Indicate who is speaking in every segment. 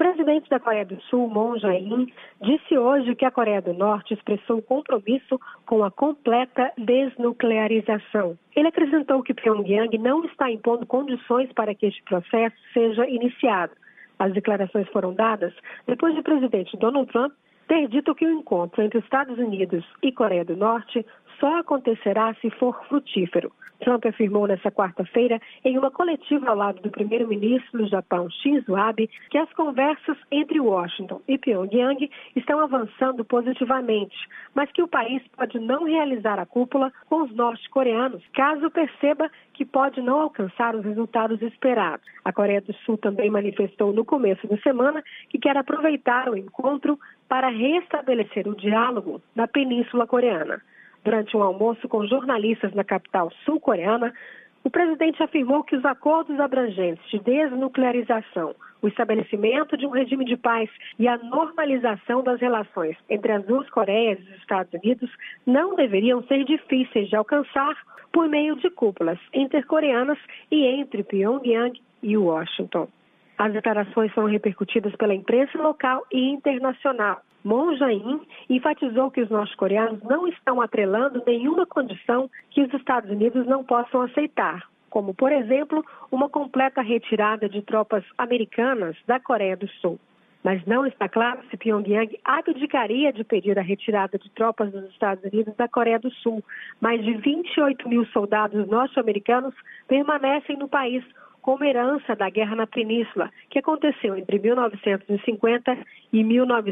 Speaker 1: presidente da Coreia do Sul, Moon Jae-in, disse hoje que a Coreia do Norte expressou compromisso com a completa desnuclearização. Ele acrescentou que Pyongyang não está impondo condições para que este processo seja iniciado. As declarações foram dadas depois do presidente Donald Trump ter dito que o encontro entre Estados Unidos e Coreia do Norte só acontecerá se for frutífero. Trump afirmou nesta quarta-feira, em uma coletiva ao lado do primeiro-ministro do Japão, Shinzo Abe, que as conversas entre Washington e Pyongyang estão avançando positivamente, mas que o país pode não realizar a cúpula com os norte-coreanos, caso perceba que pode não alcançar os resultados esperados. A Coreia do Sul também manifestou no começo da semana que quer aproveitar o encontro para restabelecer o diálogo na Península Coreana. Durante um almoço com jornalistas na capital sul-coreana, o presidente afirmou que os acordos abrangentes de desnuclearização, o estabelecimento de um regime de paz e a normalização das relações entre as duas Coreias e os Estados Unidos não deveriam ser difíceis de alcançar por meio de cúpulas intercoreanas e entre Pyongyang e Washington. As declarações foram repercutidas pela imprensa local e internacional. Moon Jae-in enfatizou que os norte-coreanos não estão atrelando nenhuma condição que os Estados Unidos não possam aceitar, como, por exemplo, uma completa retirada de tropas americanas da Coreia do Sul. Mas não está claro se Pyongyang abdicaria de pedir a retirada de tropas dos Estados Unidos da Coreia do Sul. Mais de 28 mil soldados norte-americanos permanecem no país, como herança da guerra na Península, que aconteceu entre 1950 e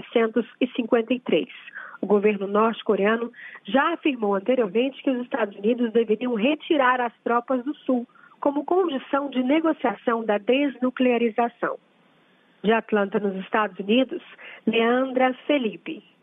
Speaker 1: 1953. O governo norte-coreano já afirmou anteriormente que os Estados Unidos deveriam retirar as tropas do Sul, como condição de negociação da desnuclearização. De Atlanta, nos Estados Unidos, Leandra Felipe.